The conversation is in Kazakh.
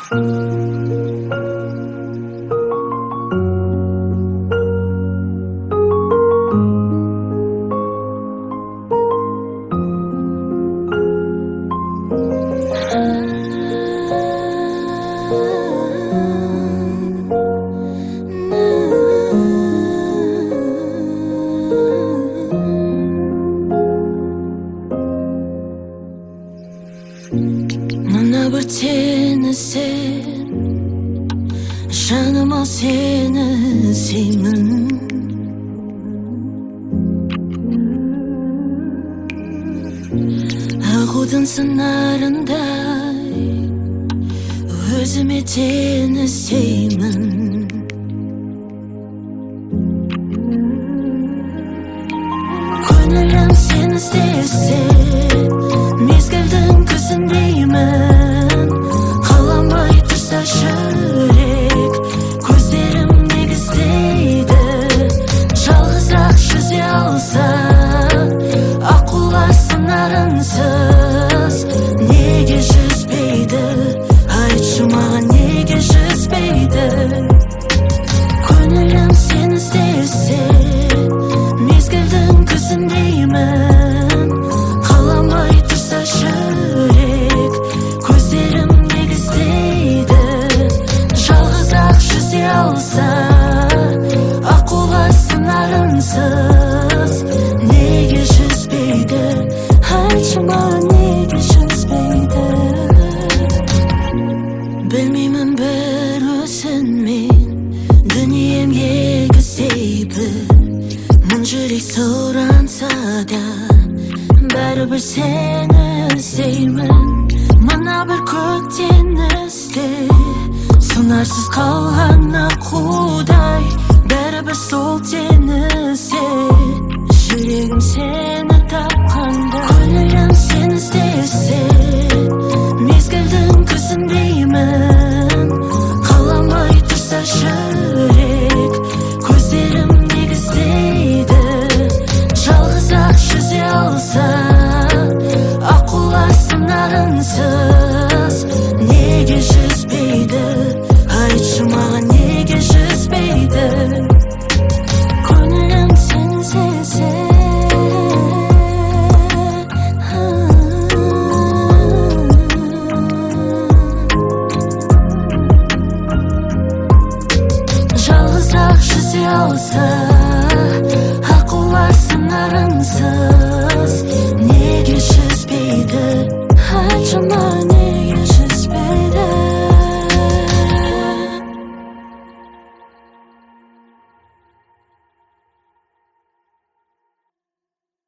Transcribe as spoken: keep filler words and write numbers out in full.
Mına bir teni sen, жаныма seni seymin. Ağudun sınarınday özüme teni seymin. Ko'nglim seni istese, mezgilдің күзіндеймін. Қаламай тұрса жүрек, көздерім негіздейді. Жалғызырақ жүзе алса, аққулар сыңарынсыз неге жүзбейді? Айтшы маған, неге жүзбейді? Көңілім сені іздесе, мезгілдің күзіндеймін. Қаламай тұрса жүрек, көздерім негіздейді. Жалғыз-ақ жүзе алса, аққулар сыңарынсыз неге жүзбейді? Айтшы маған, неге жүзбейді? Білмеймін бір өзіңмен дүнием егізейбін. Мың жүрек сұранса да бәрібір сені іздеймін. Мына бір көк теңізде сыңарсыз қалған аққу